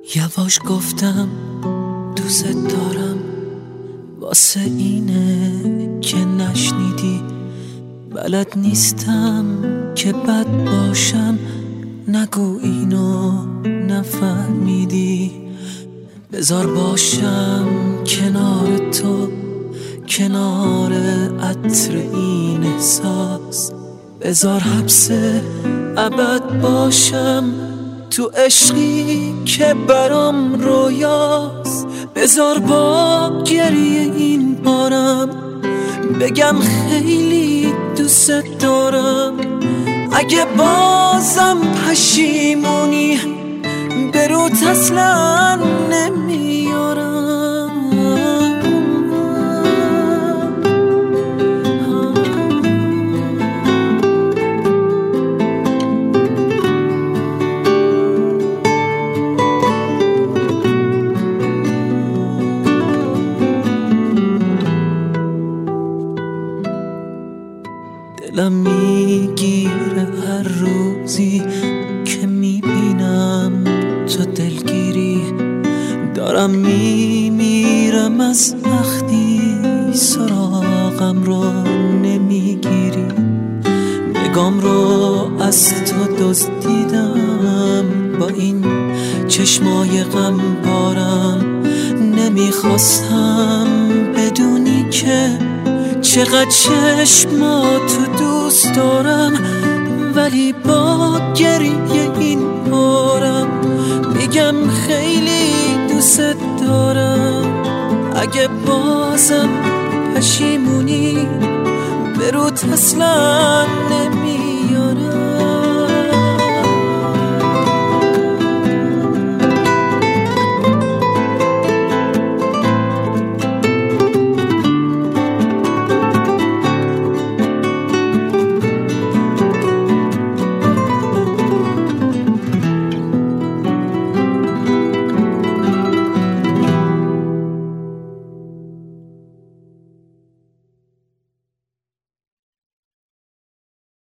یواش گفتم دوست دارم، واسه اینه که نشنیدی. بلد نیستم که بد باشم، نگو اینو نفهمیدی. بذار باشم کنار تو، کنار عطر این احساس. بذار حبس ابد باشم تو عشقی که برام رویاست. بذار با گریه این بارم بگم خیلی دوست دارم. اگه بازم پشیمونی به روت اصلا نمیارم. دلم میگیره هر روزی که میبینم تو دلگیری. دارم میمیرم از وقتی سراغم رو نمیگیری. نگام رو از تو دزدیدم با این چشمای غم بارم. نمیخواستم بدونی که چقدر چشماتو دوست دارم، ولی با گریه این بارم میگم خیلی دوست دارم. اگه بازم پشیمونی به روت اصلا نمی